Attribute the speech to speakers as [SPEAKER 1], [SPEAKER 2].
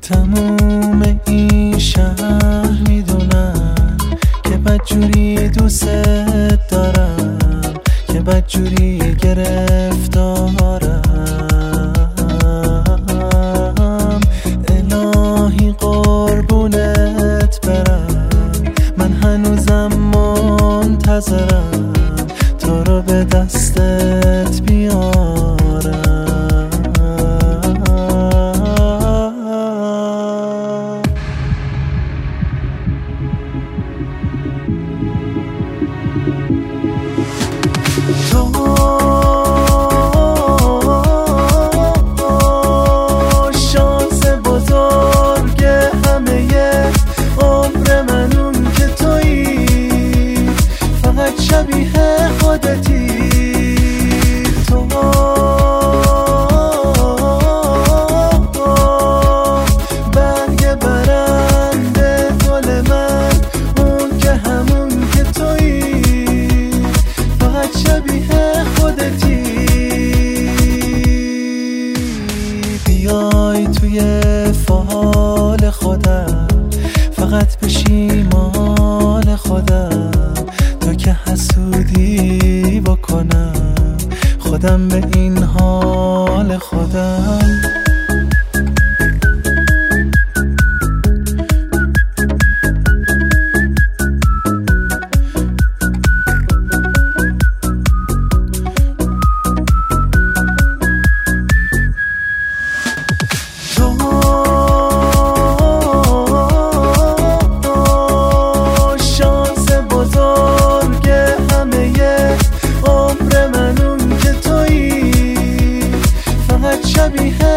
[SPEAKER 1] تموم این شهر میدونن که بدجوری دوست دارم، که بدجوری گرفتارم. الهی قربونت برم، من هنوزم منتظرم تو رو به دستت بیارم. تو شانس بزرگ همه عمر منون که تویی، فقط شبیه خودتی. تو برگ برنده گل من، اون که همون که تویی، فقط شبیه خودتی. بیای توی فال خودم، فقط بشی مال خودم، تا که حسودی بکنم خودم به این حال خودم. شبیه